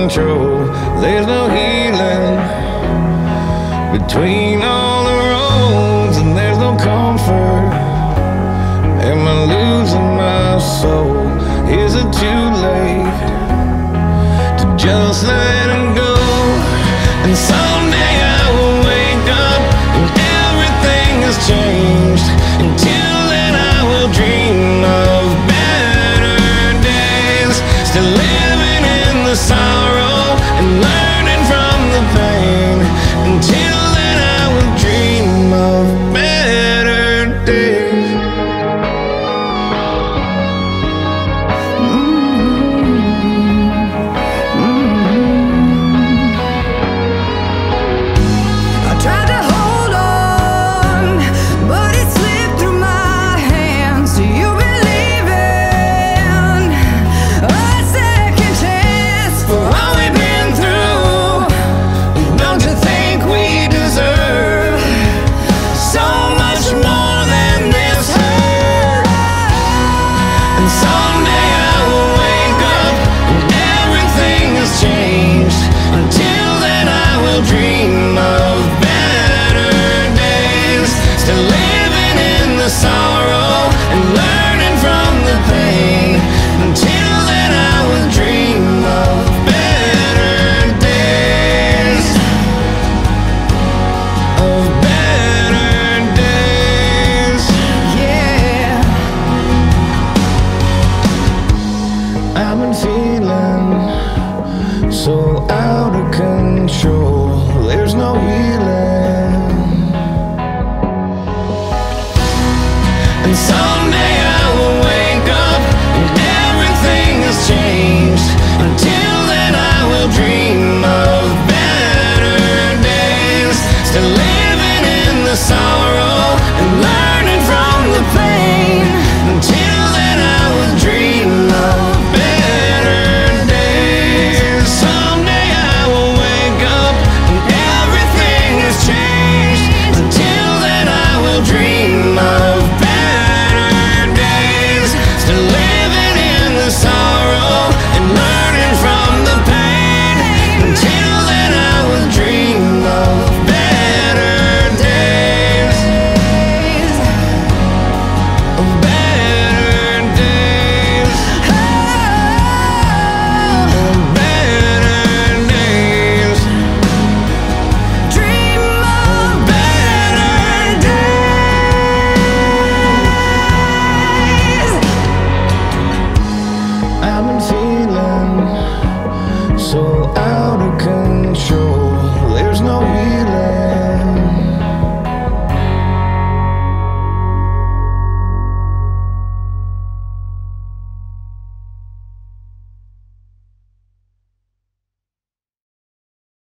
control. There's no healing between all the roads, and there's no comfort. Am I losing my soul? Is it too late to just let him go? And someday I will wake up and everything has changed. Until then I will dream of better days, still living in the sorrow and learning from the pain. Until then I will dream of better days. I've been feeling so out of control. There's no healing